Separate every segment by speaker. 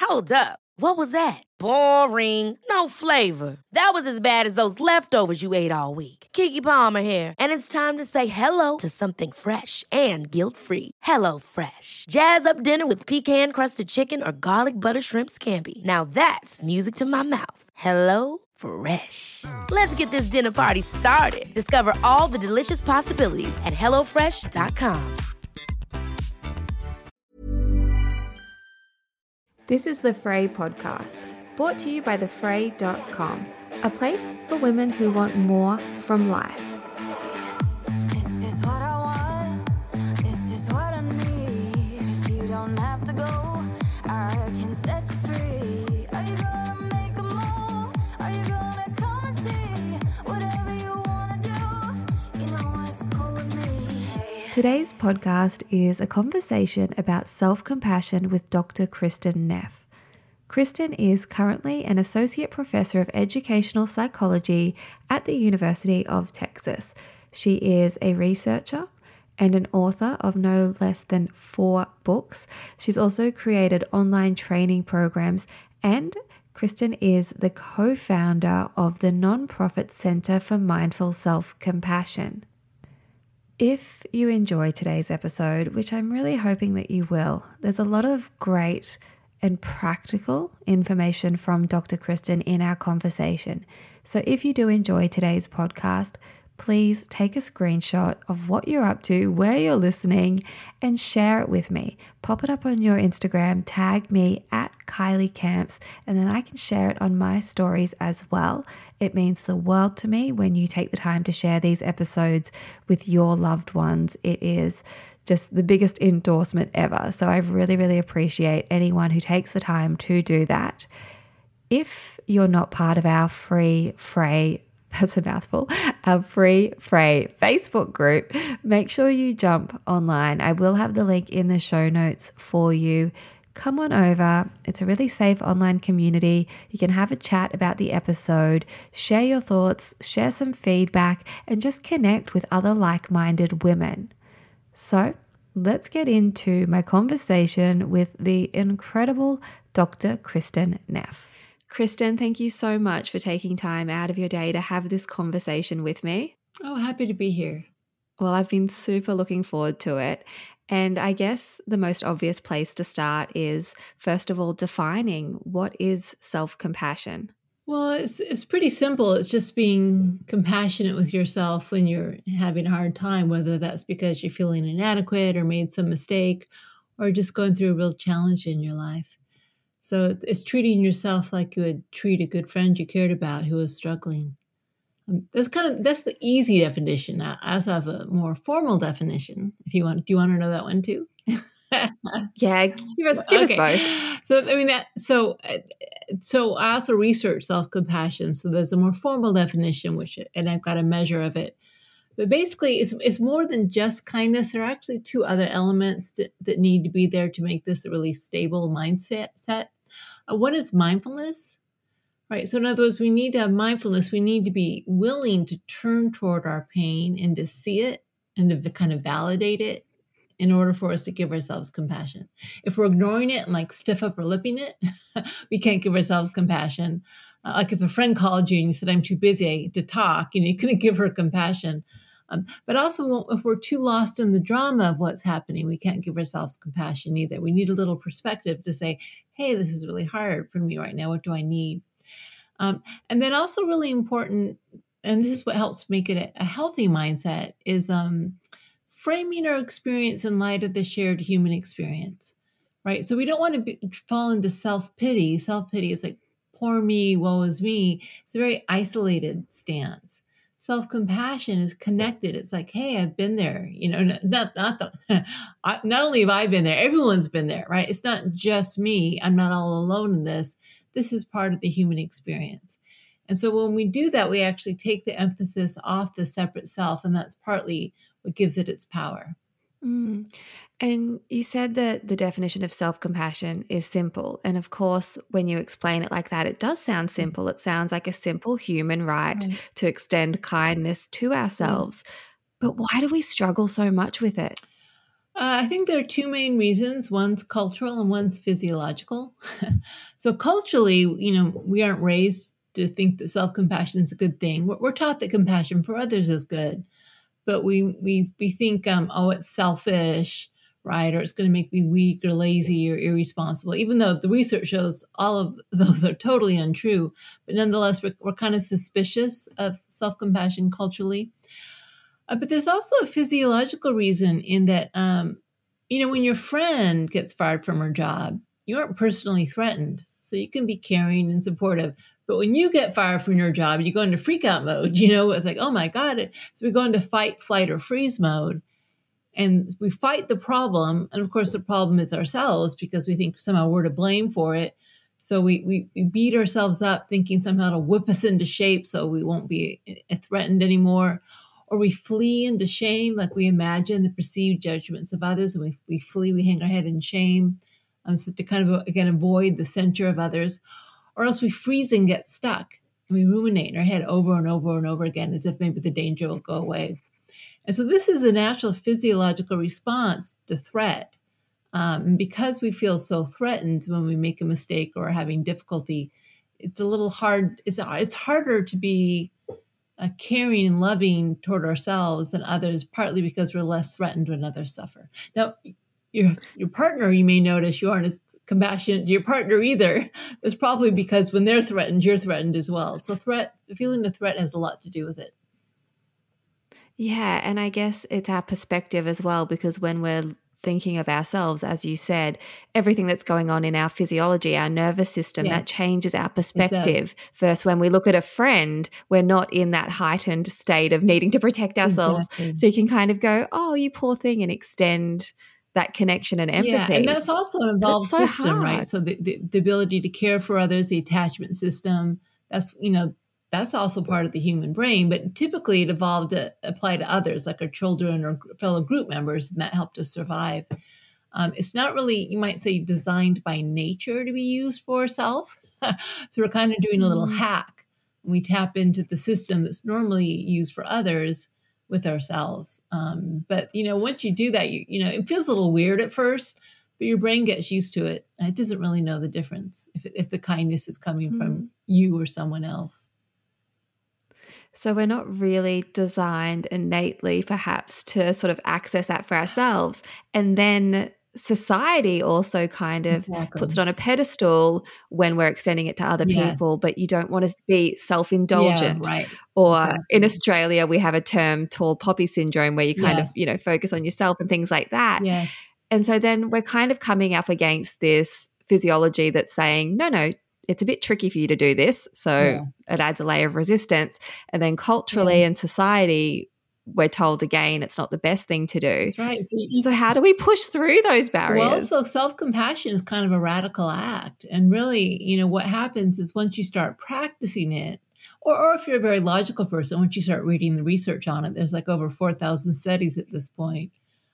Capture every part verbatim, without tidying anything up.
Speaker 1: Hold up. What was that? Boring. No flavor. That was as bad as those leftovers you ate all week. Keke Palmer here, and it's time to say hello to something fresh and guilt-free. Hello Fresh. Jazz up dinner with pecan-crusted chicken or garlic butter shrimp scampi. Now that's music to my mouth. Hello Fresh. Let's get this dinner party started. Discover all the delicious possibilities at hello fresh dot com.
Speaker 2: This is the Frey podcast, brought to you by the fray dot com, a place for women who want more from life.
Speaker 3: This is what I want, this is what I need. If you don't have to go, I can set you free. Are you gonna make a move? Are you gonna come and see? Whatever you wanna do, you know what's cool with me.
Speaker 2: Today's podcast is a conversation about self-compassion with Doctor Kristin Neff. Kristin is currently an Associate Professor of Educational Psychology at the University of Texas. She is a researcher and an author of no less than four books. She's also created online training programs, and Kristin is the co-founder of the nonprofit Center for Mindful Self-Compassion. If you enjoy today's episode, which I'm really hoping that you will, there's a lot of great and practical information from Doctor Kristin in our conversation. So if you do enjoy today's podcast, please take a screenshot of what you're up to, where you're listening, and share it with me. Pop it up on your Instagram, tag me at Kylie Camps, and then I can share it on my stories as well. It means the world to me when you take the time to share these episodes with your loved ones. It is just the biggest endorsement ever. So I really, really appreciate anyone who takes the time to do that. If you're not part of our free Frey, that's a mouthful, our free Frey Facebook group, make sure you jump online. I will have the link in the show notes for you. Come on over. It's a really safe online community. You can have a chat about the episode, share your thoughts, share some feedback, and just connect with other like-minded women. So let's get into my conversation with the incredible Doctor Kristin Neff. Kristin, thank you so much for taking time out of your day to have this conversation with me.
Speaker 4: Oh, happy to be here.
Speaker 2: Well, I've been super looking forward to it. And I guess the most obvious place to start is, first of all, defining what is self-compassion.
Speaker 4: Well, it's it's pretty simple. It's just being compassionate with yourself when you're having a hard time, whether that's because you're feeling inadequate or made some mistake or just going through a real challenge in your life. So it's, it's treating yourself like you would treat a good friend you cared about who was struggling. Um, that's kind of that's the easy definition. I also have a more formal definition. If you want, do you want to know that one too?
Speaker 2: Yeah, give us give
Speaker 4: okay.
Speaker 2: us both.
Speaker 4: So I mean that. So so I also research self-compassion. So there's a more formal definition, which and I've got a measure of it. But basically, it's it's more than just kindness. There are actually two other elements that, that need to be there to make this a really stable mindset. Set. Uh, one is mindfulness. Right. So in other words, we need to have mindfulness. We need to be willing to turn toward our pain and to see it and to kind of validate it in order for us to give ourselves compassion. If we're ignoring it and like stiff upper lipping it, we can't give ourselves compassion. Uh, like if a friend called you and you said, I'm too busy to talk, you know, you couldn't give her compassion. Um, but also if we're too lost in the drama of what's happening, we can't give ourselves compassion either. We need a little perspective to say, hey, this is really hard for me right now. What do I need? Um, and then also really important, and this is what helps make it a, a healthy mindset, is um, framing our experience in light of the shared human experience, right? So we don't want to be, fall into self-pity. Self-pity is like, poor me, woe is me. It's a very isolated stance. Self-compassion is connected. It's like, hey, I've been there. You know, not not the, I, not only have I been there, everyone's been there, right? It's not just me. I'm not all alone in this. This is part of the human experience. And so when we do that, we actually take the emphasis off the separate self, and that's partly what gives it its power.
Speaker 2: Mm. And you said that the definition of self-compassion is simple. And of course, when you explain it like that, it does sound simple. It sounds like a simple human right, right. to extend kindness to ourselves. Yes. But why do we struggle so much with it?
Speaker 4: Uh, I think there are two main reasons. One's cultural and one's physiological. So culturally, you know, we aren't raised to think that self-compassion is a good thing. We're, we're taught that compassion for others is good, but we we we think, um, oh, it's selfish, right? Or it's going to make me weak or lazy or irresponsible, even though the research shows all of those are totally untrue. But nonetheless, we're, we're kind of suspicious of self-compassion culturally. Uh, but there's also a physiological reason in that, um, you know, when your friend gets fired from her job, you aren't personally threatened. So you can be caring and supportive. But when you get fired from your job, you go into freak out mode. You know, it's like, oh my God. So we go into fight, flight, or freeze mode. And we fight the problem. And of course, the problem is ourselves because we think somehow we're to blame for it. So we, we, we beat ourselves up thinking somehow to whip us into shape so we won't be threatened anymore. Or we flee into shame, like we imagine the perceived judgments of others, and we, we flee, we hang our head in shame, um, so to kind of, again, avoid the censure of others. Or else we freeze and get stuck, and we ruminate in our head over and over and over again, as if maybe the danger will go away. And so this is a natural physiological response to threat. Um, and because we feel so threatened when we make a mistake or are having difficulty, it's a little hard, it's, it's harder to be Uh, caring and loving toward ourselves and others, partly because we're less threatened when others suffer. Now, your your partner, you may notice you aren't as compassionate to your partner either. That's probably because when they're threatened, you're threatened as well. So threat, feeling the threat has a lot to do with it.
Speaker 2: Yeah, and I guess it's our perspective as well, because when we're thinking of ourselves, as you said, everything that's going on in our physiology, our nervous system,
Speaker 4: Yes,
Speaker 2: that changes our
Speaker 4: it does.
Speaker 2: perspective. First, when we look at a friend, we're not in that heightened state of needing to protect ourselves.
Speaker 4: Exactly.
Speaker 2: So you can kind of go, oh, you poor thing, and extend that connection and empathy.
Speaker 4: Yeah, and that's also an
Speaker 2: But
Speaker 4: involved
Speaker 2: it's so
Speaker 4: system, right?
Speaker 2: hard.
Speaker 4: So the, the, the ability to care for others, the attachment system, that's, you know, that's also part of the human brain, but typically it evolved to apply to others, like our children or fellow group members, and that helped us survive. Um, it's not really, you might say, designed by nature to be used for self. So we're kind of doing a little
Speaker 2: Mm.
Speaker 4: hack. We tap into the system that's normally used for others with ourselves. Um, but, you know, once you do that, you, you know, it feels a little weird at first, but your brain gets used to it. And it doesn't really know the difference if, it, if the kindness is coming
Speaker 2: Mm.
Speaker 4: from you or someone else.
Speaker 2: So we're not really designed innately, perhaps, to sort of access that for ourselves. And then society also kind of
Speaker 4: Exactly.
Speaker 2: puts it on a pedestal when we're extending it to other
Speaker 4: Yes.
Speaker 2: people, but you don't want to be
Speaker 4: Yeah,
Speaker 2: self-indulgent.
Speaker 4: right.
Speaker 2: Or in
Speaker 4: Exactly.
Speaker 2: Australia, we have a term, tall poppy syndrome, where you kind of, you
Speaker 4: Yes.
Speaker 2: know, focus on yourself and things like that.
Speaker 4: Yes.
Speaker 2: And so then we're kind of coming up against this physiology that's saying, no, no, it's a bit tricky for you to do this. So
Speaker 4: Yeah.
Speaker 2: it adds a layer of resistance. And then culturally and
Speaker 4: Yes.
Speaker 2: society, we're told again, it's not the best thing to do.
Speaker 4: That's right. So you,
Speaker 2: So how do we push through those
Speaker 4: well,
Speaker 2: barriers?
Speaker 4: so self-compassion is kind of a radical act. And really, you know, what happens is once you start practicing it, or, or if you're a very logical person, once you start reading the research on it, there's like over four thousand studies at this point.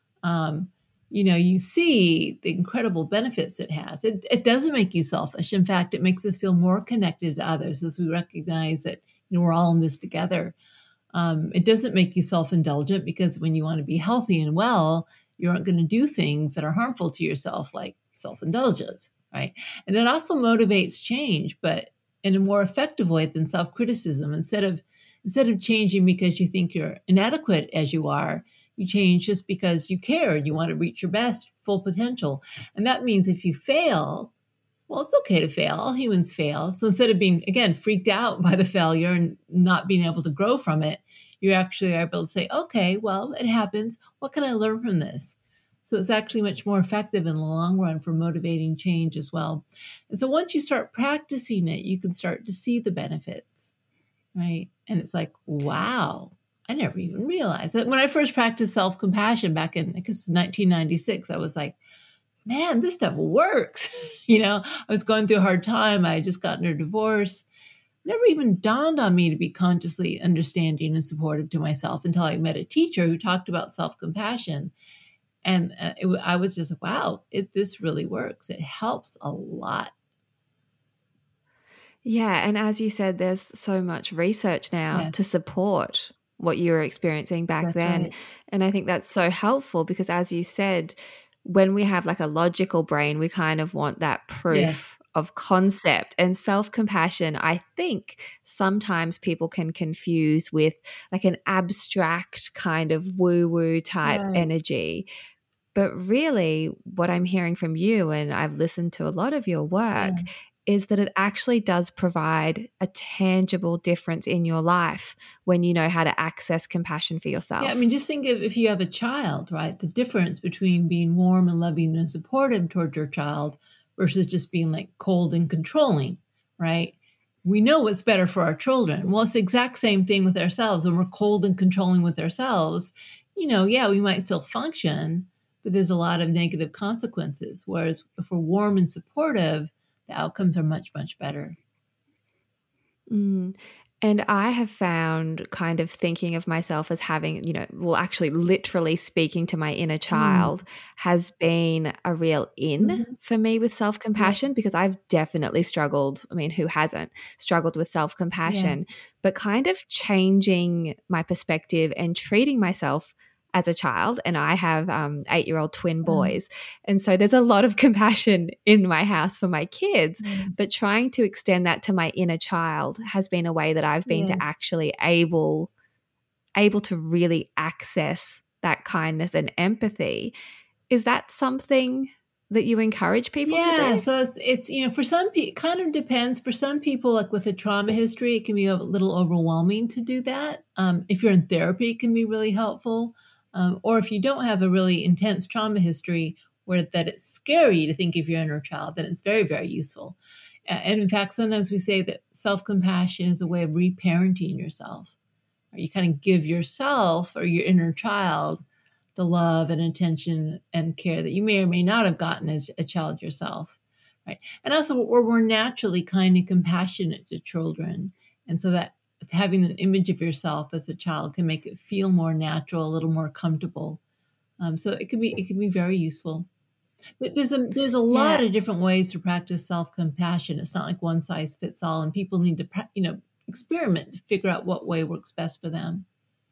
Speaker 4: Um, you know, you see the incredible benefits it has. It, it doesn't make you selfish. In fact, it makes us feel more connected to others as we recognize that, you know, we're all in this together. Um, it doesn't make you self-indulgent, because when you want to be healthy and well, you aren't going to do things that are harmful to yourself, like self-indulgence, right? And it also motivates change, but in a more effective way than self-criticism. Instead of instead of changing because you think you're inadequate as you are, you change just because you care and you want to reach your best full potential. And that means if you fail, well, it's okay to fail. All humans fail. So instead of being, again, freaked out by the failure and not being able to grow from it, you actually are able to say, okay, well, it happens. What can I learn from this? So it's actually much more effective in the long run for motivating change as well. And so once you start practicing it, you can start to see the benefits, right? And it's like, wow, I never even realized that. When I first practiced self-compassion back in, I guess, nineteen ninety-six, I was like, man, this stuff works. You know, I was going through a hard time. I had just gotten a divorce. Never even dawned on me to be consciously understanding and supportive to myself until I met a teacher who talked about self-compassion. And uh, it, I was just like, wow, it, this really works. It helps a lot.
Speaker 2: Yeah. And as you said, there's so much research now to
Speaker 4: Yes.
Speaker 2: support what you were experiencing back
Speaker 4: That's
Speaker 2: then.
Speaker 4: right.
Speaker 2: And I think that's so helpful because, as you said, when we have like a logical brain, we kind of want that proof
Speaker 4: Yes.
Speaker 2: of concept. And self-compassion, I think sometimes people can confuse with like an abstract kind of woo-woo type
Speaker 4: Right.
Speaker 2: energy. But really, what I'm hearing from you, and I've listened to a lot of your work,
Speaker 4: Yeah.
Speaker 2: is that it actually does provide a tangible difference in your life when you know how to access compassion for yourself.
Speaker 4: Yeah, I mean, just think of if you have a child, right? The difference between being warm and loving and supportive towards your child versus just being like cold and controlling, right? We know what's better for our children. Well, it's the exact same thing with ourselves. When we're cold and controlling with ourselves, you know, yeah, we might still function, but there's a lot of negative consequences. Whereas if we're warm and supportive, the outcomes are much, much better.
Speaker 2: Mm. And I have found kind of thinking of myself as having, you know, well, actually literally speaking to my inner child mm. has been a real in mm-hmm. for me with self-compassion yeah. because I've definitely struggled. I mean, who hasn't struggled with self-compassion, yeah. but kind of changing my perspective and treating myself as a child. And I have um, eight-year-old twin boys. Mm. And so there's a lot of compassion in my house for my kids, yes. but trying to extend that to my inner child has been a way that I've been yes. to actually able, able to really access that kindness and empathy. Is that something that you encourage people
Speaker 4: yeah,
Speaker 2: to do?
Speaker 4: Yeah, so it's, it's, you know, for some people, it kind of depends. For some people, like with a trauma history, it can be a little overwhelming to do that. Um, if you're in therapy, it can be really helpful. Um, or if you don't have a really intense trauma history where that it's scary to think of your inner child, then it's very, very useful. And in fact, sometimes we say that self-compassion is a way of reparenting yourself. Or you kind of give yourself or your inner child the love and attention and care that you may or may not have gotten as a child yourself, right? And also we're, we're naturally kind and compassionate to children. And so that having an image of yourself as a child can make it feel more natural, a little more comfortable. Um, so it can be it can be very useful. But there's a there's a lot yeah. of different ways to practice self-compassion. It's not like one size fits all, and people need to you know experiment to figure out what way works best for them.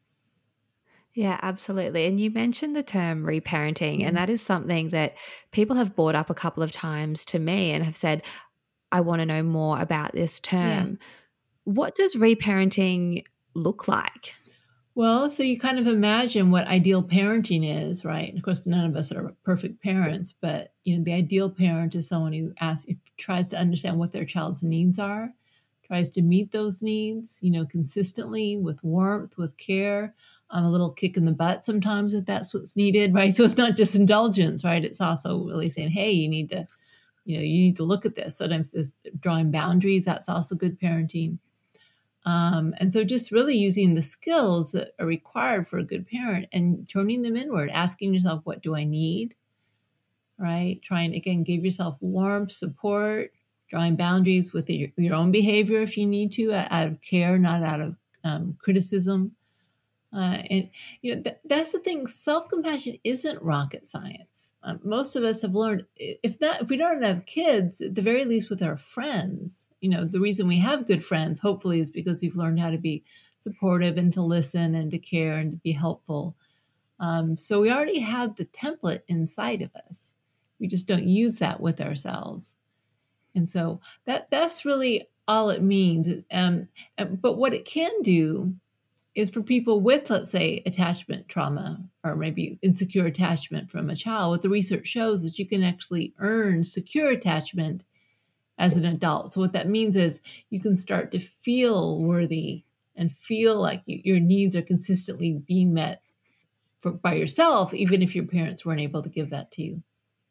Speaker 2: Yeah, absolutely. And you mentioned the term reparenting, mm-hmm. and that is something that people have brought up a couple of times to me and have said, I want to know more about this term. Yeah. What does reparenting look like?
Speaker 4: Well, so you kind of imagine what ideal parenting is, right? And of course, none of us are perfect parents, but you know, the ideal parent is someone who asks, tries to understand what their child's needs are, tries to meet those needs, you know, consistently with warmth, with care, um, a little kick in the butt sometimes if that's what's needed, right? So it's not just indulgence, right? It's also really saying, hey, you need to, you know, you need to look at this. Sometimes there's drawing boundaries. That's also good parenting. Um, and so just really using the skills that are required for a good parent and turning them inward, asking yourself, what do I need? Right? Trying, again, give yourself warmth, support, drawing boundaries with your, your own behavior if you need to, out of care, not out of um, criticism. Uh, and, you know, th- that's the thing. Self-compassion isn't rocket science. Um, most of us have learned, if not, if we don't have kids, at the very least with our friends, you know, the reason we have good friends, hopefully, is because we've learned how to be supportive and to listen and to care and to be helpful. Um, so we already have the template inside of us. We just don't use that with ourselves. And so that that's really all it means. Um, but what it can do is for people with, let's say, attachment trauma or maybe insecure attachment from a child, what the research shows is you can actually earn secure attachment as an adult. So what that means is you can start to feel worthy and feel like you, your needs are consistently being met for, by yourself, even if your parents weren't able to give that to you.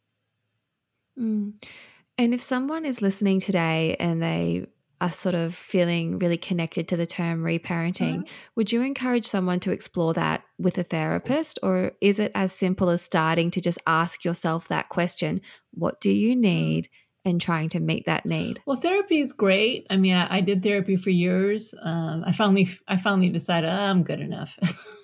Speaker 2: Mm. And if someone is listening today and they are sort of feeling really connected to the term reparenting, uh-huh. would you encourage someone to explore that with a therapist, or is it as simple as starting to just ask yourself that question, what do you need, and trying to meet that need?
Speaker 4: Well, therapy is great. I mean, I, I did therapy for years. Um, I finally, I finally decided oh, I'm good enough.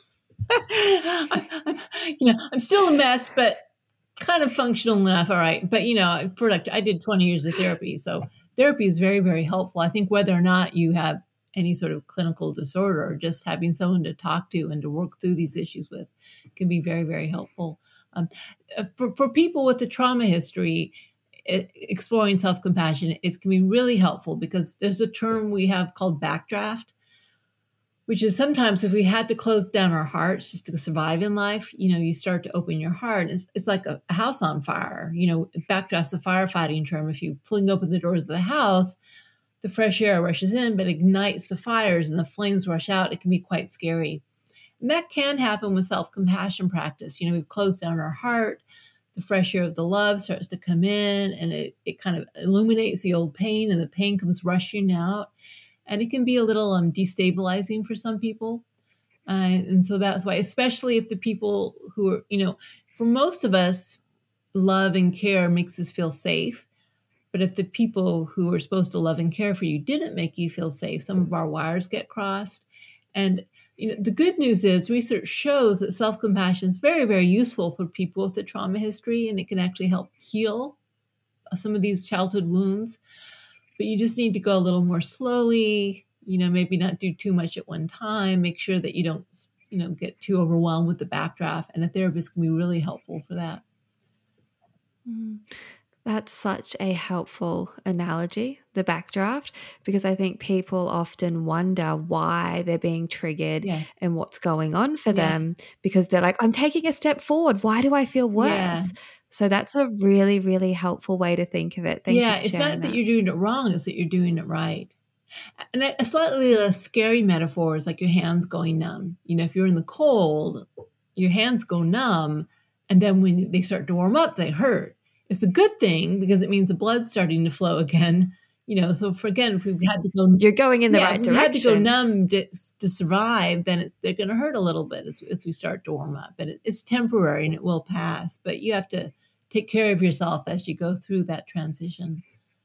Speaker 4: I'm, I'm, you know, I'm still a mess, but kind of functional enough. All right. But, you know, for like, I did twenty years of therapy. So therapy is very, very helpful. I think whether or not you have any sort of clinical disorder, just having someone to talk to and to work through these issues with can be very, very helpful. Um, for, for people with a trauma history, it, exploring self-compassion, it can be really helpful because there's a term we have called backdraft, which is sometimes if we had to close down our hearts just to survive in life, you know, you start to open your heart. It's, it's like a, a house on fire. You know, backdraft's a firefighting term. If you fling open the doors of the house, the fresh air rushes in, but ignites the fires and the flames rush out. It can be quite scary. And that can happen with self-compassion practice. You know, we've closed down our heart. The fresh air of the love starts to come in and it, it kind of illuminates the old pain and the pain comes rushing out. And it can be a little um, destabilizing for some people. Uh, and so that's why, especially if the people who are, you know, for most of us, love and care makes us feel safe. But if the people who are supposed to love and care for you didn't make you feel safe, some of our wires get crossed. And, you know, the good news is research shows that self-compassion is very, very useful for people with a trauma history, and it can actually help heal some of these childhood wounds. But you just need to go a little more slowly, you know, maybe not do too much at one time. Make sure that you don't, you know, get too overwhelmed with the backdraft. And a therapist can be really helpful for that.
Speaker 2: Mm. That's such a helpful analogy, the backdraft, because I think people often wonder why they're being triggered
Speaker 4: Yes.
Speaker 2: and what's going on for
Speaker 4: Yeah.
Speaker 2: them, because they're like, I'm taking a step forward. Why do I feel worse?
Speaker 4: Yeah.
Speaker 2: So that's a really, really helpful way to think of it. Thank
Speaker 4: yeah,
Speaker 2: you for
Speaker 4: it's
Speaker 2: sharing
Speaker 4: not that
Speaker 2: that.
Speaker 4: you're doing it wrong, it's that you're doing it right. And a slightly less scary metaphor is like your hands going numb. You know, if you're in the cold, your hands go numb, and then when they start to warm up, they hurt. It's a good thing because it means the blood's starting to flow again. You know, so for again, if we've had to go,
Speaker 2: You're going in the
Speaker 4: yeah,
Speaker 2: right
Speaker 4: if we've had to go
Speaker 2: direction.
Speaker 4: numb to, to survive, then it's, they're going to hurt a little bit as, as we start to warm up. And it, it's temporary and it will pass, but you have to take care of yourself as you go through that transition.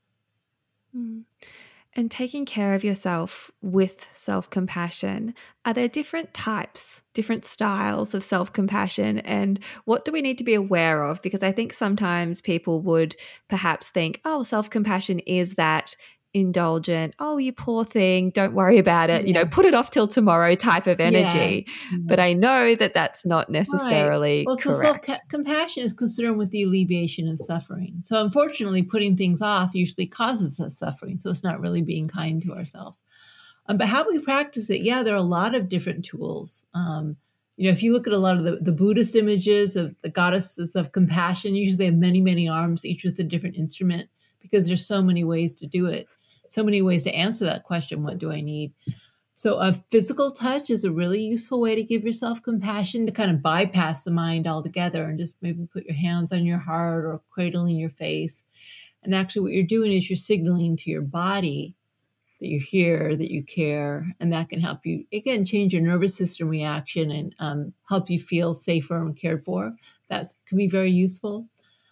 Speaker 2: Mm. And taking care of yourself with self-compassion, are there different types, different styles of self-compassion, and what do we need to be aware of? Because I think sometimes people would perhaps think, oh, self-compassion is that indulgent, oh, you poor thing, don't worry about it, you know,
Speaker 4: Yeah.
Speaker 2: put it off till tomorrow type of energy.
Speaker 4: Yeah.
Speaker 2: But I know that that's not necessarily
Speaker 4: Right. Well, so
Speaker 2: correct.
Speaker 4: self-compassion is concerned with the alleviation of suffering. So unfortunately, putting things off usually causes us suffering. So it's not really being kind to ourselves. Um, but how we practice it, yeah, there are a lot of different tools. Um, you know, if you look at a lot of the, the Buddhist images of the goddesses of compassion, usually they have many, many arms, each with a different instrument, because there's so many ways to do it. So many ways to answer that question, what do I need? So a physical touch is a really useful way to give yourself compassion, to kind of bypass the mind altogether and just maybe put your hands on your heart or cradling your face. And actually what you're doing is you're signaling to your body that you're here, that you care, and that can help you, again, change your nervous system reaction and um, help you feel safer and cared for. That can be very useful.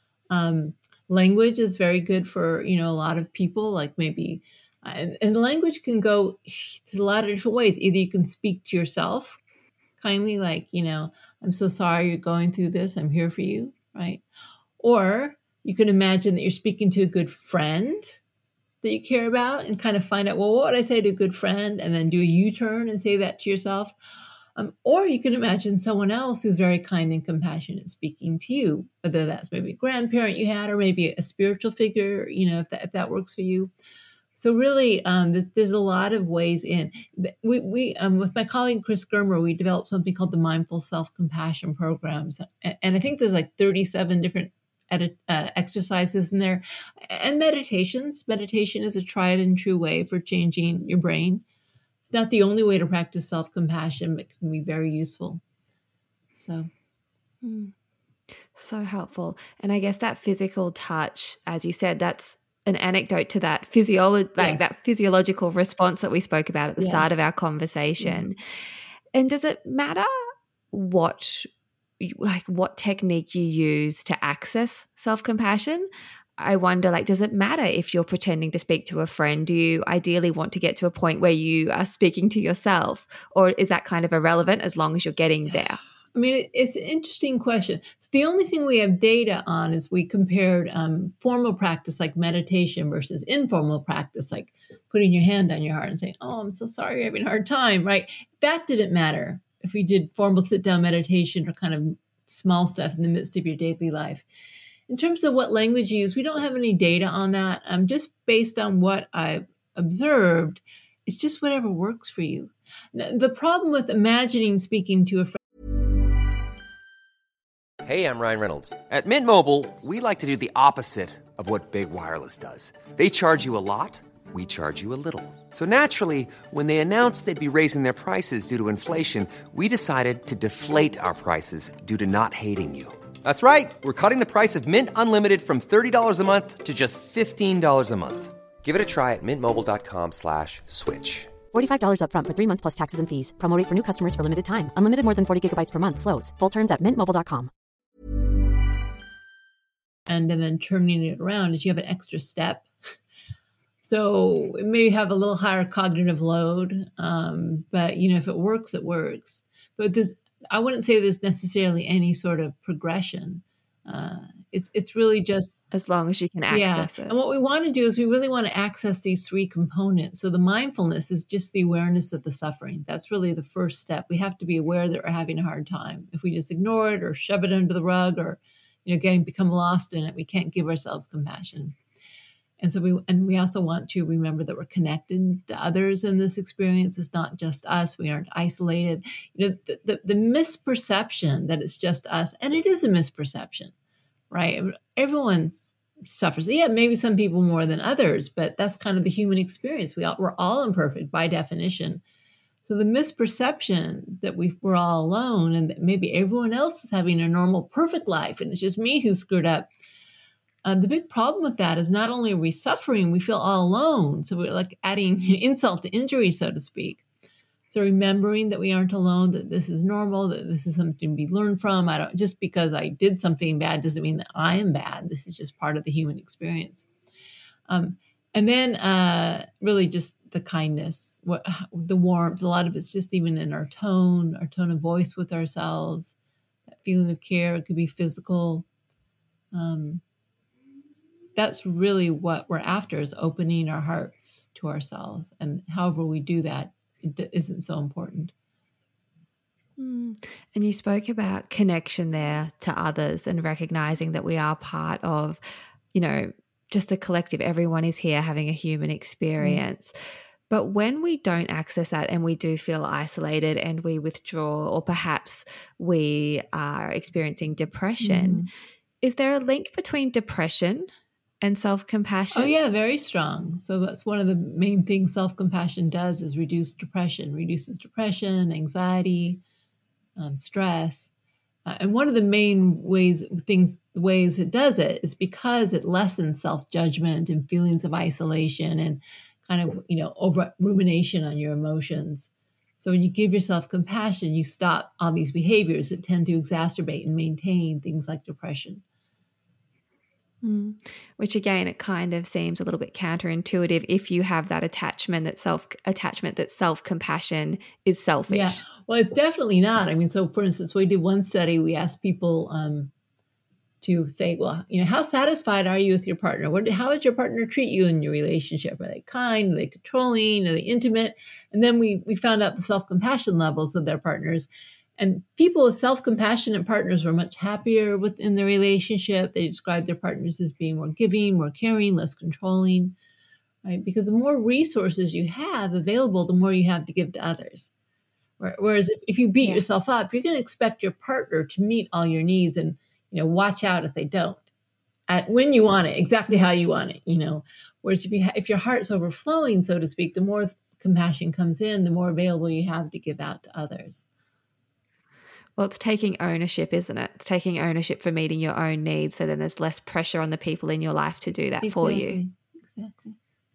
Speaker 4: Um, language is very good for, you know, a lot of people, like maybe, uh, and, and the language can go to a lot of different ways. Either you can speak to yourself kindly, like, you know, I'm so sorry you're going through this. I'm here for you, right? Or you can imagine that you're speaking to a good friend that you care about and kind of find out, well, what would I say to a good friend? And then do a U-turn and say that to yourself. Um, or you can imagine someone else who's very kind and compassionate speaking to you, whether that's maybe a grandparent you had or maybe a spiritual figure, you know, if that, if that works for you. So really, um, there's, there's a lot of ways in. We, we um, with my colleague Chris Germer, we developed something called the Mindful Self-Compassion Programs. And, and I think there's like thirty-seven different edit, uh, exercises in there. And meditations. Meditation is a tried and true way for changing your brain. It's not the only way to practice self-compassion, but can be very useful. So,
Speaker 2: Mm. So helpful. And I guess that physical touch, as you said, that's an anecdote to that physiolo- like
Speaker 4: Yes.
Speaker 2: that physiological response that we spoke about at the start
Speaker 4: Yes.
Speaker 2: of our conversation. And does it matter what you- like what technique you use to access self-compassion? I wonder, like, does it matter if you're pretending to speak to a friend? Do you ideally want to get to a point where you are speaking to yourself, or is that kind of irrelevant as long as you're getting there?
Speaker 4: I mean, it, it's an interesting question. So the only thing we have data on is we compared um, formal practice like meditation versus informal practice, like putting your hand on your heart and saying, oh, I'm so sorry you're having a hard time, right? That didn't matter if we did formal sit-down meditation or kind of small stuff in the midst of your daily life. In terms of what language you use, we don't have any data on that. Um, just based on what I've observed, it's just whatever works for you. Now, the problem with imagining speaking to a friend.
Speaker 5: Hey, I'm Ryan Reynolds. At Mint Mobile, we like to do the opposite of what Big Wireless does. They charge you a lot, we charge you a little. So naturally, when they announced they'd be raising their prices due to inflation, we decided to deflate our prices due to not hating you. That's right. We're cutting the price of Mint Unlimited from thirty dollars a month to just fifteen dollars a month. Give it a try at mintmobile.com slash switch.
Speaker 6: forty-five dollars up front for three months plus taxes and fees. Promo rate for new customers for limited time. Unlimited more than forty gigabytes per month. Slows full terms at mint mobile dot com.
Speaker 4: And, and then turning it around is you have an extra step. So it may have a little higher cognitive load, um, but you know, if it works, it works. But this, I wouldn't say there's necessarily any sort of progression. Uh, it's it's really just
Speaker 2: As long as you can access
Speaker 4: yeah.
Speaker 2: it.
Speaker 4: And what we want to do is we really want to access these three components. So the mindfulness is just the awareness of the suffering. That's really the first step. We have to be aware that we're having a hard time. If we just ignore it or shove it under the rug or, you know, getting become lost in it, we can't give ourselves compassion. And so we and we also want to remember that we're connected to others in this experience. It's not just us. We aren't isolated. You know, the, the, the misperception that it's just us, and it is a misperception, right? Everyone suffers. Yeah, maybe some people more than others, but that's kind of the human experience. We all, we're all imperfect by definition. So the misperception that we, we're all alone and that maybe everyone else is having a normal, perfect life and it's just me who's screwed up. Uh, the big problem with that is not only are we suffering, we feel all alone. So we're like adding insult to injury, so to speak. So remembering that we aren't alone, that this is normal, that this is something to be learned from. I don't, just because I did something bad doesn't mean that I am bad. This is just part of the human experience. Um, and then uh, really just the kindness, what, the warmth. A lot of it's just even in our tone, our tone of voice with ourselves, that feeling of care. It could be physical. Um, That's really what we're after, is opening our hearts to ourselves. And however we do that, it isn't so important.
Speaker 2: Mm. And you spoke about connection there to others and recognizing that we are part of, you know, just the collective. Everyone is here having a human experience. Yes. But when we don't access that and we do feel isolated and we withdraw, or perhaps we are experiencing depression, mm. is there a link between depression and self-compassion?
Speaker 4: Oh, yeah, very strong. So that's one of the main things self-compassion does, is reduce depression, reduces depression, anxiety, um, stress. Uh, and one of the main ways things ways it does it is because it lessens self-judgment and feelings of isolation and kind of, you know, over rumination on your emotions. So when you give yourself compassion, you stop all these behaviors that tend to exacerbate and maintain things like depression.
Speaker 2: Mm. Which again, it kind of seems a little bit counterintuitive if you have that attachment that self attachment that self-compassion is selfish.
Speaker 4: Yeah, well, it's definitely not. I mean, so for instance, we did one study. We asked people um, to say, well, you know, how satisfied are you with your partner? What, how does your partner treat you in your relationship? Are they kind? Are they controlling? Are they intimate? And then we we found out the self-compassion levels of their partners. And people with self-compassionate partners were much happier within their relationship. They described their partners as being more giving, more caring, less controlling, right? Because the more resources you have available, the more you have to give to others. Whereas if, if you beat yeah. yourself up, you're going to expect your partner to meet all your needs and, you know, watch out if they don't. At when you want it, exactly how you want it, you know. Whereas if you ha- if your heart's overflowing, so to speak, the more compassion comes in, the more available you have to give out to others.
Speaker 2: Well, it's taking ownership, isn't it? It's taking ownership for meeting your own needs, so then there's less pressure on the people in your life to do that
Speaker 4: exactly.
Speaker 2: for you.
Speaker 4: Exactly.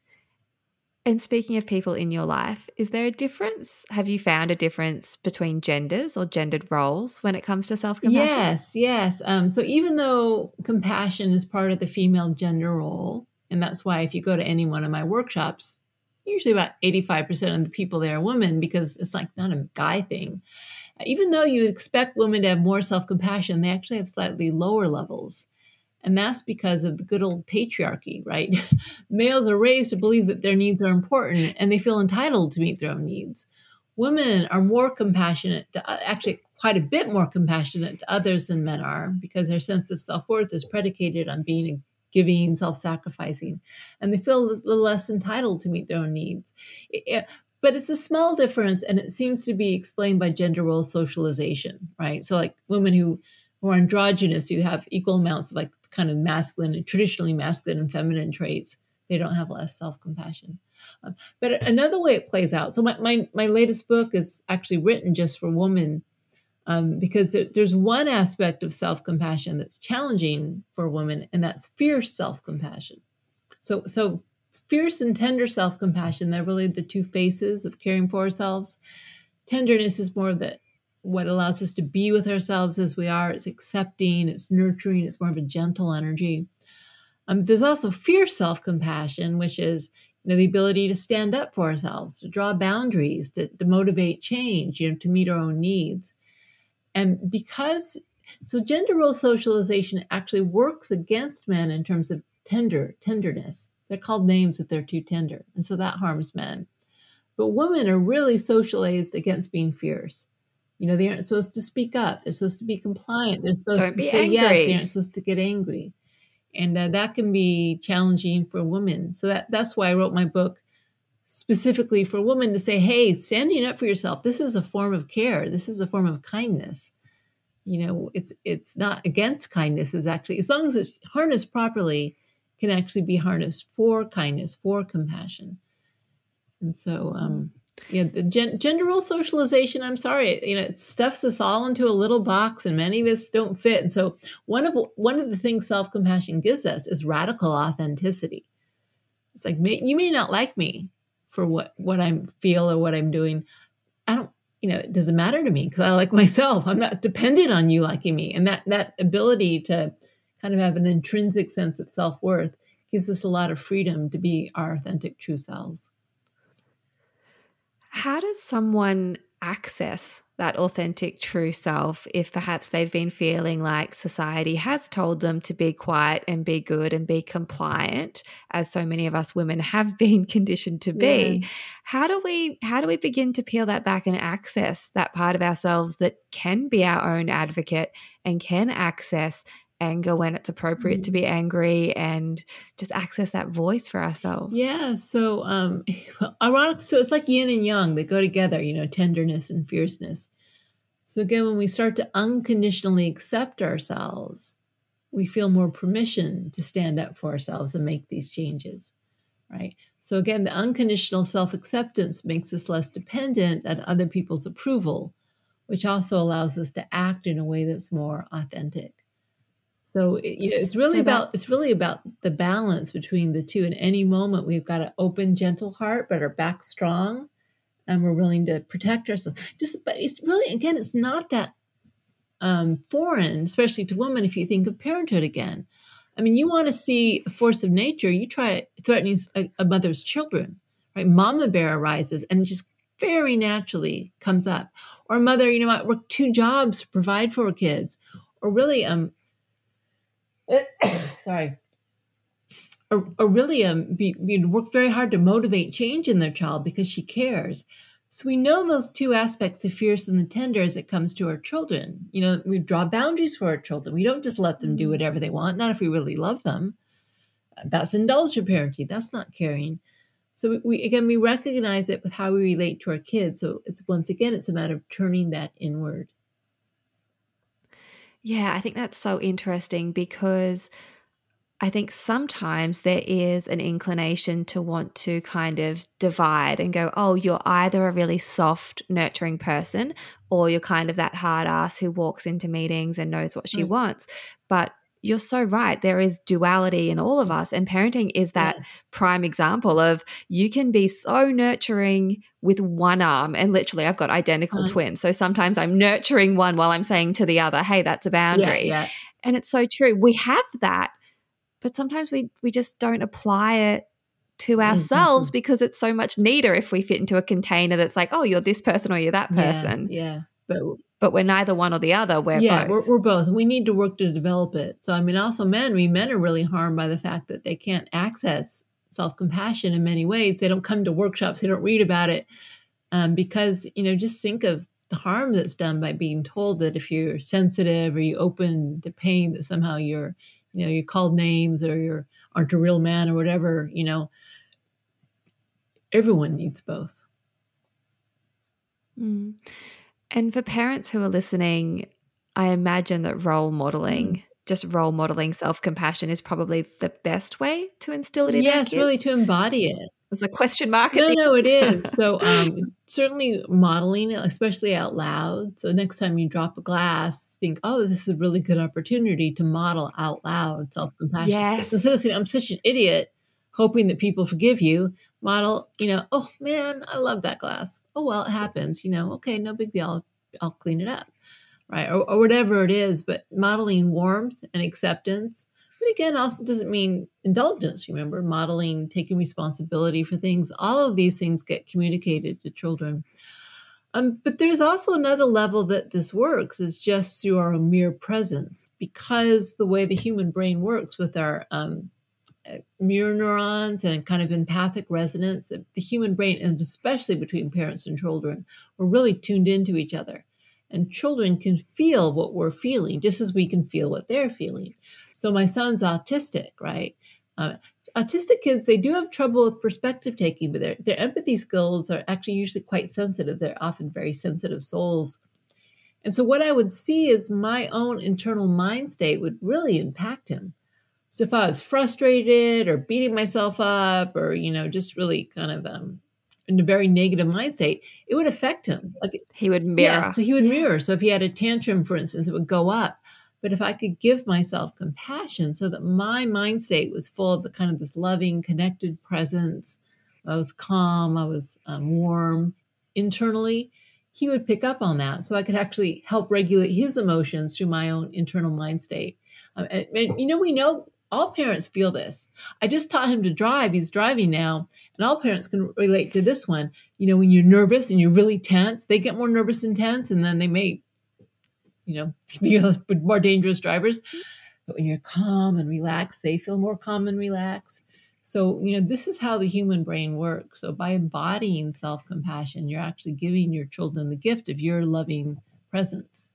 Speaker 2: And speaking of people in your life, is there a difference? Have you found a difference between genders or gendered roles when it comes to self-compassion?
Speaker 4: Yes, yes. Um, so even though compassion is part of the female gender role, and that's why if you go to any one of my workshops, usually about eighty-five percent of the people there are women, because it's like not a guy thing. Even though you expect women to have more self-compassion, they actually have slightly lower levels. And that's because of the good old patriarchy, right? Males are raised to believe that their needs are important and they feel entitled to meet their own needs. Women are more compassionate, to, actually quite a bit more compassionate to others than men are, because their sense of self-worth is predicated on being giving, self-sacrificing, and they feel a little less entitled to meet their own needs. It, but it's a small difference, and it seems to be explained by gender role socialization, right? So like women who, who are androgynous, who have equal amounts of like kind of masculine and traditionally masculine and feminine traits, they don't have less self-compassion. Um, but another way it plays out, so my, my, my latest book is actually written just for women, um, because there, there's one aspect of self-compassion that's challenging for women, and that's fierce self-compassion. So, so fierce and tender self-compassion, they're really the two faces of caring for ourselves. Tenderness is more of the what allows us to be with ourselves as we are. It's accepting, it's nurturing, it's more of a gentle energy. Um, there's also fierce self-compassion, which is, you know, the ability to stand up for ourselves, to draw boundaries, to, to motivate change, you know, to meet our own needs. And because, so gender role socialization actually works against men in terms of tender, tenderness. They're called names if they're too tender. And so that harms men. But women are really socialized against being fierce. You know, they aren't supposed to speak up. They're supposed to be compliant. They're supposed
Speaker 2: Don't
Speaker 4: to
Speaker 2: be
Speaker 4: say
Speaker 2: angry.
Speaker 4: yes. They aren't supposed to get angry. And uh, that can be challenging for women. So that, that's why I wrote my book specifically for women, to say, hey, standing up for yourself, this is a form of care. This is a form of kindness. You know, it's it's not against kindness. It's actually, as long as it's harnessed properly, can actually be harnessed for kindness, for compassion. And so, um, yeah, the gen- gender role socialization, I'm sorry, you know, it stuffs us all into a little box, and many of us don't fit. And so one of one of the things self-compassion gives us is radical authenticity. It's like, may, you may not like me for what, what I feel or what I'm doing. I don't, you know, it doesn't matter to me because I like myself. I'm not dependent on you liking me. And that, that ability to kind of have an intrinsic sense of self-worth gives us a lot of freedom to be our authentic, true selves.
Speaker 2: How does someone access that authentic true self if perhaps they've been feeling like society has told them to be quiet and be good and be compliant, as so many of us women have been conditioned to be? Yeah. How do we how do we begin to peel that back and access that part of ourselves that can be our own advocate and can access anger when it's appropriate mm. to be angry, and just access that voice for ourselves?
Speaker 4: Yeah. So, um, ironic. So it's like yin and yang. They go together, you know, tenderness and fierceness. So again, when we start to unconditionally accept ourselves, we feel more permission to stand up for ourselves and make these changes, right? So again, the unconditional self-acceptance makes us less dependent on other people's approval, which also allows us to act in a way that's more authentic. So, you know, it's really so about it's really about the balance between the two. In any moment, we've got an open, gentle heart, but our back strong, and we're willing to protect ourselves. Just, but it's really, again, it's not that um, foreign, especially to women. If you think of parenthood again, I mean, you want to see a force of nature. You try threatening a, a mother's children, right? Mama bear arises and just very naturally comes up. Or mother, you know what, work two jobs to provide for her kids, or really, um. Sorry, or, or really um, be, be work very hard to motivate change in their child because she cares. So we know those two aspects, the fierce and the tender, as it comes to our children. You know, we draw boundaries for our children. We don't just let them do whatever they want, not if we really love them. That's indulgent parenting. That's not caring. So we, we again, we recognize it with how we relate to our kids. So it's once again, it's a matter of turning that inward.
Speaker 2: Yeah, I think that's so interesting, because I think sometimes there is an inclination to want to kind of divide and go, oh, you're either a really soft, nurturing person, or you're kind of that hard ass who walks into meetings and knows what she mm. wants. But you're so right. There is duality in all of us, and parenting is that yes. prime example of you can be so nurturing with one arm, and literally I've got identical mm. twins. So sometimes I'm nurturing one while I'm saying to the other, hey, that's a boundary.
Speaker 4: Yeah, yeah.
Speaker 2: And it's so true. We have that, but sometimes we, we just don't apply it to ourselves mm-hmm. because it's so much neater if we fit into a container that's like, oh, you're this person or you're that person.
Speaker 4: Yeah, yeah. But
Speaker 2: But we're neither one or the other. We're
Speaker 4: yeah,
Speaker 2: both.
Speaker 4: we're, we're both. We need to work to develop it. So, I mean, also men, I mean, men are really harmed by the fact that they can't access self-compassion in many ways. They don't come to workshops. They don't read about it um, because, you know, just think of the harm that's done by being told that if you're sensitive or you open to pain, that somehow you're, you know, you're called names or you're aren't a real man or whatever, you know. Everyone needs both.
Speaker 2: Mm. And for parents who are listening, I imagine that role modeling, mm. just role modeling self-compassion is probably the best way to instill it in
Speaker 4: yes,
Speaker 2: their kids.
Speaker 4: Yes, really to embody it.
Speaker 2: There's a question mark.
Speaker 4: No, no, it is. So um, certainly modeling it, especially out loud. So next time you drop a glass, think, oh, this is a really good opportunity to model out loud self-compassion.
Speaker 2: Yes.
Speaker 4: Instead of saying, I'm such an idiot, hoping that people forgive you, model, you know, oh, man, I love that glass. Oh, well, it happens. You know, okay, no big deal. I'll, I'll clean it up, right? Or, or whatever it is. But modeling warmth and acceptance. But again, also doesn't mean indulgence, remember, modeling, taking responsibility for things. All of these things get communicated to children. Um, but there's also another level that this works is just through our mere presence, because the way the human brain works with our um, mirror neurons and kind of empathic resonance, the human brain, and especially between parents and children, we're really tuned into each other. And children can feel what we're feeling just as we can feel what they're feeling. So my son's autistic, right? Uh, autistic kids, they do have trouble with perspective taking, but their, their empathy skills are actually usually quite sensitive. They're often very sensitive souls. And so what I would see is my own internal mind state would really impact him. So if I was frustrated or beating myself up or, you know, just really kind of um, in a very negative mind state, it would affect him. Like
Speaker 2: he would mirror.
Speaker 4: Yeah, so he would mirror. So if he had a tantrum, for instance, it would go up. But if I could give myself compassion so that my mind state was full of the kind of this loving, connected presence, I was calm, I was um, warm internally, he would pick up on that. So I could actually help regulate his emotions through my own internal mind state. Um, and, and, you know, we know all parents feel this. I just taught him to drive. He's driving now. And all parents can relate to this one. You know, when you're nervous and you're really tense, they get more nervous and tense, and then they may, you know, be more dangerous drivers. But when you're calm and relaxed, they feel more calm and relaxed. So, you know, this is how the human brain works. So by embodying self-compassion, you're actually giving your children the gift of your loving presence.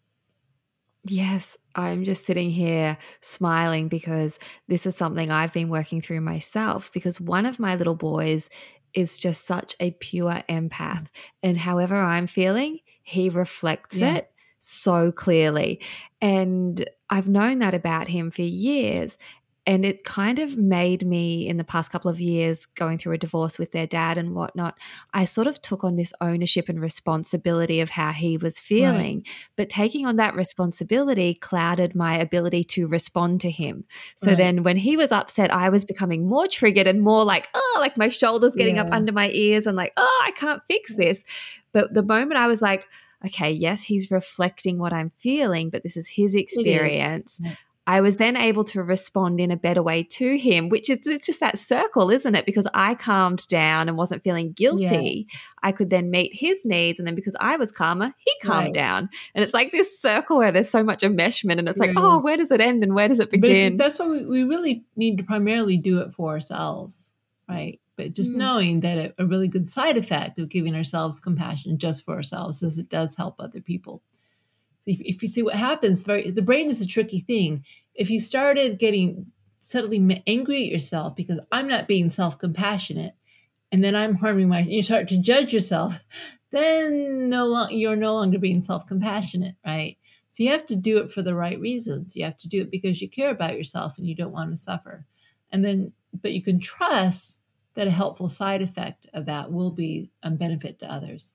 Speaker 2: Yes, I'm just sitting here smiling because this is something I've been working through myself, because one of my little boys is just such a pure empath, and however I'm feeling, he reflects yeah. it so clearly. And I've known that about him for years. And it kind of made me, in the past couple of years, going through a divorce with their dad and whatnot, I sort of took on this ownership and responsibility of how he was feeling. Right. But taking on that responsibility clouded my ability to respond to him. So right. then when he was upset, I was becoming more triggered and more like, oh, like my shoulders getting yeah. up under my ears and like, oh, I can't fix this. But the moment I was like, okay, yes, he's reflecting what I'm feeling, but this is his experience. Yeah. I was then able to respond in a better way to him, which is it's just that circle, isn't it? Because I calmed down and wasn't feeling guilty. Yeah. I could then meet his needs. And then because I was calmer, he calmed right. down. And it's like this circle where there's so much enmeshment, and it's there like, is. oh, where does it end and where does it begin?
Speaker 4: But that's why we, we really need to primarily do it for ourselves, right? But just mm. knowing that a, a really good side effect of giving ourselves compassion just for ourselves is it does help other people. If, if you see what happens, very, the brain is a tricky thing. If you started getting suddenly angry at yourself because I'm not being self-compassionate, and then I'm harming my, you start to judge yourself, then no lo- you're no longer being self-compassionate, right? So you have to do it for the right reasons. You have to do it because you care about yourself and you don't want to suffer. And then, but you can trust that a helpful side effect of that will be a benefit to others.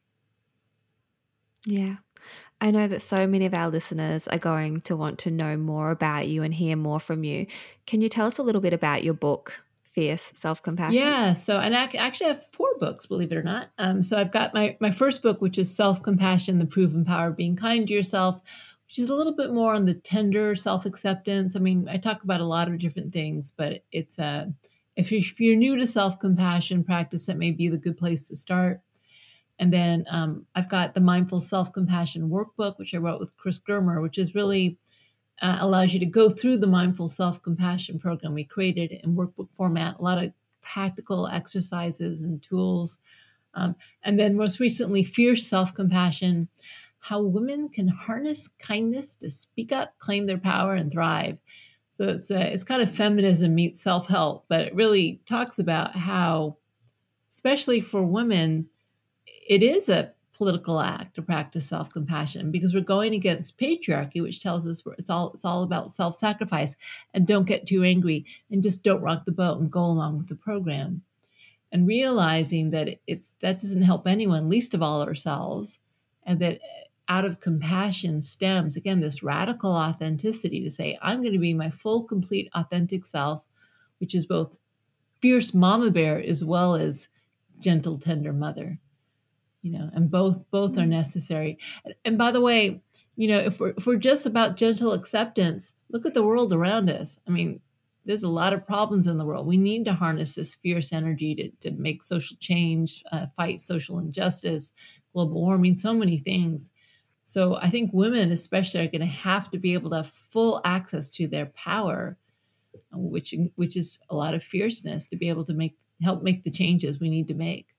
Speaker 2: Yeah. I know that so many of our listeners are going to want to know more about you and hear more from you. Can you tell us a little bit about your book, Fierce Self-Compassion?
Speaker 4: Yeah. So, and I actually have four books, believe it or not. Um, so I've got my, my first book, which is Self-Compassion, The Proven Power of Being Kind to Yourself, which is a little bit more on the tender self-acceptance. I mean, I talk about a lot of different things, but it's a, uh, if you're, if you're new to self-compassion practice, that may be the good place to start. And then um, I've got the Mindful Self-Compassion Workbook, which I wrote with Chris Germer, which is really uh, allows you to go through the Mindful Self-Compassion program we created in workbook format, a lot of practical exercises and tools. Um, and then most recently, Fierce Self-Compassion, How Women Can Harness Kindness to Speak Up, Claim Their Power, and Thrive. So it's, uh, it's kind of feminism meets self-help, but it really talks about how, especially for women, it is a political act to practice self-compassion because we're going against patriarchy, which tells us it's all it's all about self-sacrifice and don't get too angry and just don't rock the boat and go along with the program. And realizing that it's that doesn't help anyone, least of all ourselves, and that out of compassion stems, again, this radical authenticity to say, I'm going to be my full, complete, authentic self, which is both fierce mama bear as well as gentle, tender mother. You know, and both both are necessary. And, and by the way, you know, if we're if we're just about gentle acceptance, look at the world around us. I mean, there's a lot of problems in the world. We need to harness this fierce energy to to make social change, uh, fight social injustice, global warming, so many things. So I think women, especially, are going to have to be able to have full access to their power, which which is a lot of fierceness to be able to make help make the changes we need to make.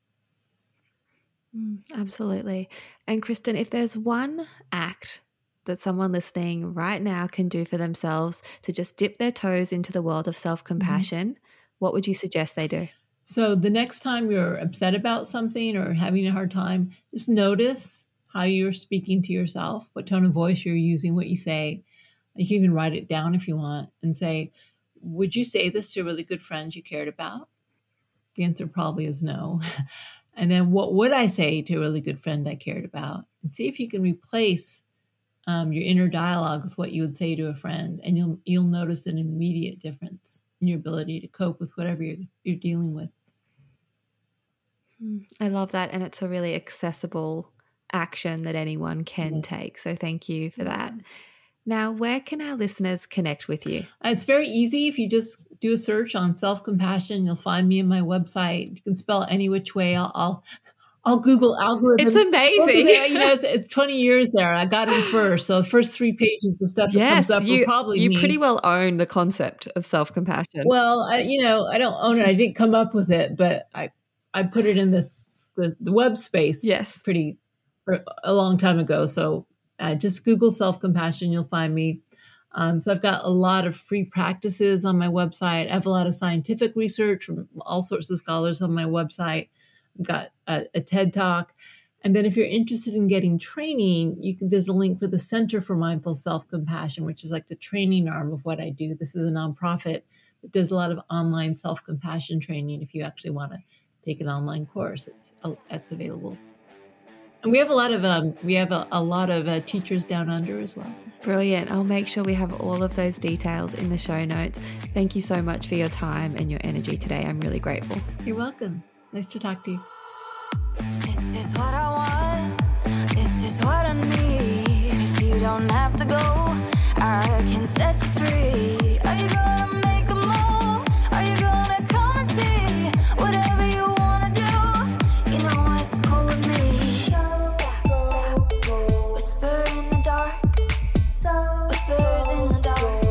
Speaker 2: Mm, absolutely. And Kristen, if there's one act that someone listening right now can do for themselves to just dip their toes into the world of self-compassion, mm-hmm. what would you suggest they do?
Speaker 4: So the next time you're upset about something or having a hard time, just notice how you're speaking to yourself, what tone of voice you're using, what you say. You can even write it down if you want and say, would you say this to a really good friend you cared about? The answer probably is no. And then what would I say to a really good friend I cared about? And see if you can replace um, your inner dialogue with what you would say to a friend. And you'll you'll notice an immediate difference in your ability to cope with whatever you're, you're dealing with.
Speaker 2: I love that. And it's a really accessible action that anyone can yes. take. So thank you for yeah. that. Now, where can our listeners connect with you?
Speaker 4: It's very easy. If you just do a search on self-compassion, you'll find me on my website. You can spell any which way. I'll I'll, I'll Google algorithm.
Speaker 2: It's amazing.
Speaker 4: You know, it's, it's twenty years there. I got in first. So the first three pages of stuff
Speaker 2: yes,
Speaker 4: that comes up
Speaker 2: you,
Speaker 4: are probably
Speaker 2: you
Speaker 4: me.
Speaker 2: pretty well own the concept of self-compassion.
Speaker 4: Well, I, you know, I don't own it. I didn't come up with it, but I, I put it in this the, the web space
Speaker 2: yes.
Speaker 4: pretty a long time ago. So Uh, just Google self-compassion, you'll find me. Um, so I've got a lot of free practices on my website. I have a lot of scientific research from all sorts of scholars on my website. I've got a, a TED Talk. And then if you're interested in getting training, you can, there's a link for the Center for Mindful Self-Compassion, which is like the training arm of what I do. This is a nonprofit that does a lot of online self-compassion training. If you actually want to take an online course, it's, it's available. And we have a lot of um, we have a, a lot of uh, teachers down under as well.
Speaker 2: Brilliant. I'll make sure we have all of those details in the show notes. Thank you so much for your time and your energy today. I'm really grateful.
Speaker 4: You're welcome. Nice to talk to you.
Speaker 3: This is what I want. This is what I need. If you don't have to go, I can set you free. Are you gonna make a move? Are you gonna come and see whatever you wanna do? You know it's cool with me. Whisper in the dark, whispers in the dark.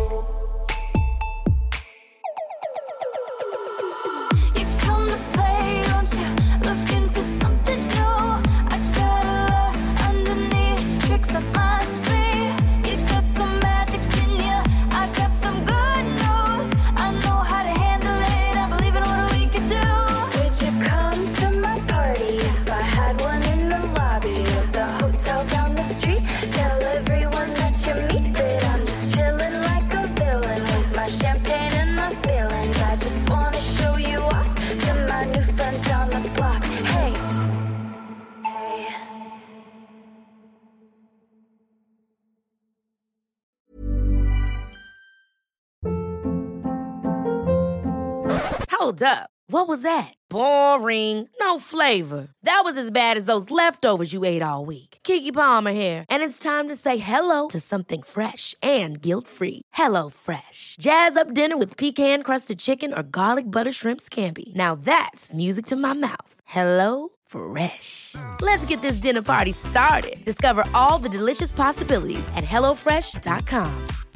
Speaker 3: You come to play, don't you? Looking for something new. I got a lot underneath, tricks up my sleeve. You got some magic in you, I got some good news. I know how to handle it, I believe in what we could do. Would you come to my party if I had one in the lobby of the hotel down the street? Tell everyone that you meet that I'm just chilling like a villain with my champagne and my feelings. I just wanna show you off to my new friends down the block. Hey, hey.
Speaker 1: Hold up. What was that? Boring. No flavor. That was as bad as those leftovers you ate all week. Keke Palmer here, and it's time to say hello to something fresh and guilt-free. Hello Fresh. Jazz up dinner with pecan-crusted chicken or garlic butter shrimp scampi. Now that's music to my mouth. Hello Fresh. Let's get this dinner party started. Discover all the delicious possibilities at hello fresh dot com.